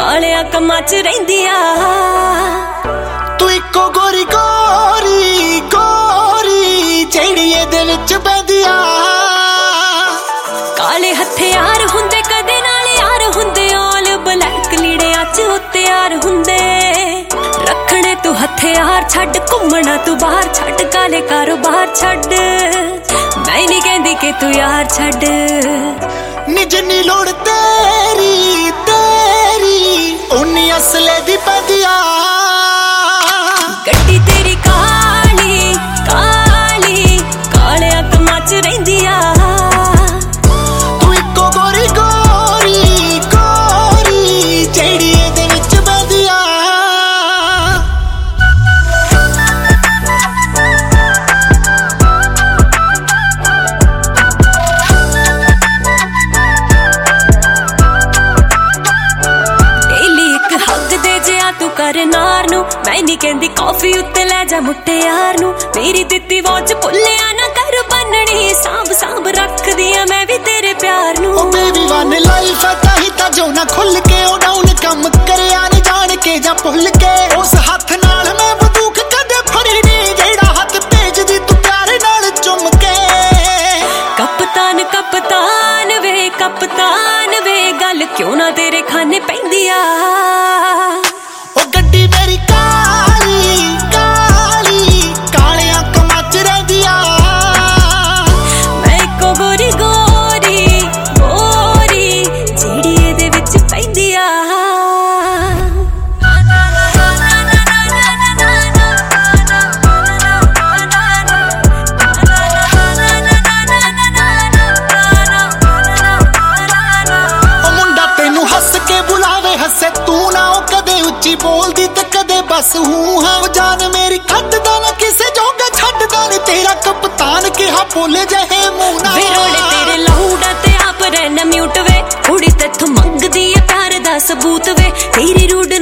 ਕਾਲਿਆਂ ਕੰਮਾਂ ਚ ਰਹਿੰਦੀ ਆ। ਤੂੰ ਇੱਕੋ ਗੋਰੀ ਗੋਰੀ ਗੋਰੀ ਜਿਹੜੀ ਇਹਦੇ ਵਿੱਚ ਬਹਿੰਦੀ ਆ। ਕਾਲੇ ਹਥਿਆਰ ਹੁੰਦੇ ਕਦੇ ਨਾਲ ਯਾਰ ਹੁੰਦੇ, ਆਲ ਬਲੈਕ ਲੀੜਿਆਂ ਚ ਤਿਆਰ ਹੁੰਦੇ। ਰੱਖਣੇ ਤੂੰ ਹਥਿਆਰ ਛੱਡ, ਘੁੰਮਣਾ ਤੂੰ ਬਾਹਰ ਛੱਡ, ਕਾਲੇ ਕਾਰੋਬਾਰ ਛੱਡ। ਮੈਂ ਨਹੀਂ ਕਹਿੰਦੀ ਕਿ ਤੂੰ ਯਾਰ ਛੱਡ। ਨੀ ਜਿੰਨੀ ਲੋੜ ਤੇਰੀ ਤੇਰੀ ਉਨੀ ਅਸਲੇ ਦੀ ਪੈਂਦੀ ਆ। ਗੱਡੀ ਤੇਰੀ ਕਾਲੀ ਕਾਲੀ ਕਾਲਿਆਂ ਕੰਮਾਂ ਚ ਰਹਿੰਦੀ ਆ। ਤੂੰ ਇੱਕੋ ਗੋਰੀ ਗੋਰੀ ਗੋਰੀ ਜਿਹੜੀ ਇਹਦੇ ਵਿੱਚ ਬਹਿੰਦੀ ਆ। ਤੂੰ ਕਰ ਨਾਰ ਨੂੰ, ਮੈਂ ਨਹੀਂ ਕਹਿੰਦੀ ਕਾਫੀ ਉੱਤੇ ਲੈ ਜਾ ਮੁਟਿਆਰ ਨੂੰ। ਮੇਰੀ ਦਿੱਤੀ ਵਾਚ ਭੁੱਲਿਆ ਨਾ ਕਰ ਬੰਨਣੀ, ਸਾਂਭ ਸਾਂਭ ਰੱਖਦੀ ਆ ਮੈਂ ਵੀ ਤੇਰੇ ਪਿਆਰ ਨੂੰ। ਓ ਬੇਬੀ ਵਨ ਲਾਈਫ ਤਾਂ ਹੀ ਤਾਂ ਜੋ ਨਾ ਖੁੱਲ ਕੇ ਉਹ ਡਾਊਨ ਕੰਮ ਕਰਿਆ ਨਹੀਂ ਜਾਣ ਕੇ ਜਾਂ ਭੁੱਲ ਕੇ। ਉਸ ਹੱਥ ਨਾਲ ਮੈਂ ਬੰਦੂਕ ਕਦੇ ਫੜੀ ਨਹੀਂ ਜਿਹੜਾ ਹੱਥ ਭੇਜਦੀ ਤੂੰ ਪਿਆਰ ਨਾਲ ਚੁੰਮ ਕੇ। ਕਪਤਾਨ ਕਪਤਾਨ ਵੇ ਕਪਤਾਨ ਵੇ, ਗੱਲ ਕਿਉਂ ਨਾ ਤੇਰੇ ਖਾਨੇ ਪੈਂਦੀ ਆ। ਉਹ ਗੱਡੀ ਮੇਰੀ ਕਾਲੀ ਕਾਲੀ ਕਾਲਿਆਂ ਕੰਮਾਂ ਚ ਰਹਿੰਦੀ ਆ। ਮੈਂ ਇੱਕੋ ਗੋਰੀ ਗੋਰੀ ਗੋਰੀ ਜਿਹੜੀ ਇਹਦੇ ਵਿੱਚ ਪੈਂਦੀ ਆ। ਉਹ ਮੁੰਡਾ ਤੈਨੂੰ ਹੱਸ ਕੇ ਬੁਲਾਵੇ ਹੱਸੇ ਤੂੰ ਨਾ, ਉਹ ਕਦੇ ਉੱਚੀ ਬੋਲਦੀ ਤੇ ਕਦੇ ਬਸ ਹੂੰ ਹਾਂ। ਜਾਨ ਮੇਰੀ ਖੱਟਦਾ ਨਾ ਕਿਸੇ ਜੋਗਾ ਛੱਡਦਾ ਨੀ, ਤੇਰਾ ਕਪਤਾਨ ਕਿਹਾ ਬੋਲੇ ਜਿਹੇ ਮੂੰਹ ਨਾਲ। ਵੇ ਰੋਲੇ ਤੇਰੇ ਲਹੂੜਾ ਤੇ ਆਪ ਰਹਿਣਾ ਮਿਊਟ ਵੇ, ਕੁੜੀ ਤੇਥੋਂ ਮੰਗਦੀ ਏ ਪਿਆਰ ਦਾ ਸਬੂਤ ਵੇ। ਤੇਰੀ ਰੂਡ